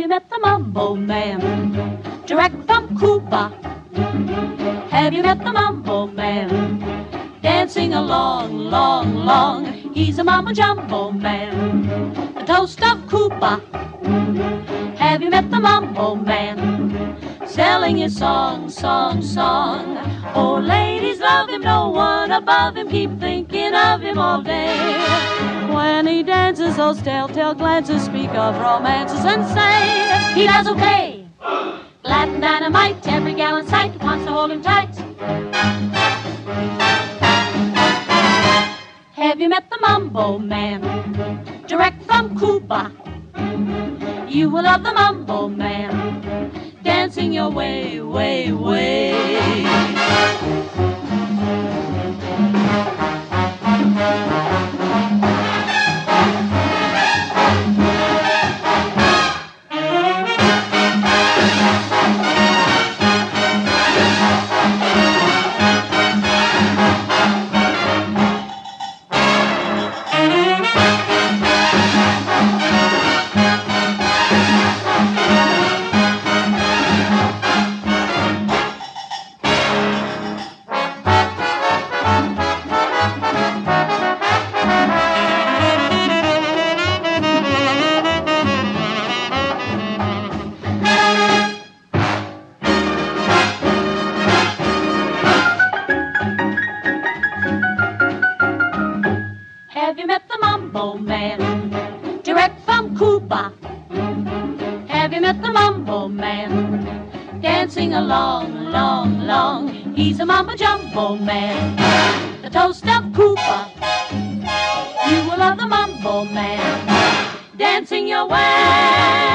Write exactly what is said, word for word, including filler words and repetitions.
you met the Mambo Man? Direct from Cuba. Have you met the Mambo Man? Dancing along, long, long. He's a mambo jumbo man. The toast of Cuba. Have you met the Mambo Man? Selling his song, song, song. Oh, ladies love him, no one above him. Keep thinking of him all day. When he dances, those telltale glances speak of romances and say he does okay. Latin dynamite, every gal in sight wants to hold him tight. Have you met the Mambo Man? Direct from Cuba. You will love the Mambo Man. Dancing your way, way, way. Have you met the Mambo Man? Direct from Cuba. Have you met the Mambo Man? Dancing along, long, long. He's a mambo jumbo man. The toast of Cuba. You will love the Mambo Man. Dancing your way.